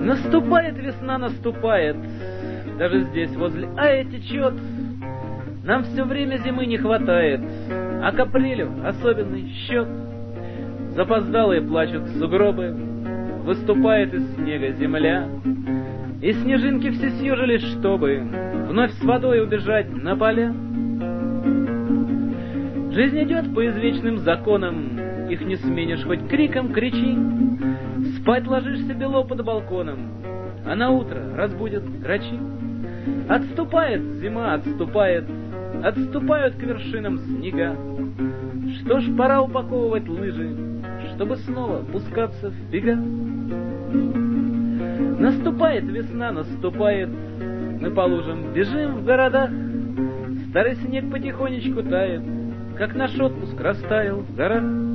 Наступает весна, наступает, даже здесь возле Ая течет. Нам все время зимы не хватает, а к апрелю особенный счет. Запоздалые плачут сугробы, выступает из снега земля, и снежинки все съежились, чтобы вновь с водой убежать на поля. Жизнь идет по извечным законам, их не сменишь, хоть криком кричи. Спать ложишься бело под балконом, а на утро разбудят грачи. Отступает зима, отступает, отступают к вершинам снега. Что ж, пора упаковывать лыжи, чтобы снова пускаться в бега. Наступает весна, наступает, мы по лужам бежим в городах. Старый снег потихонечку тает, как наш отпуск растаял в горах.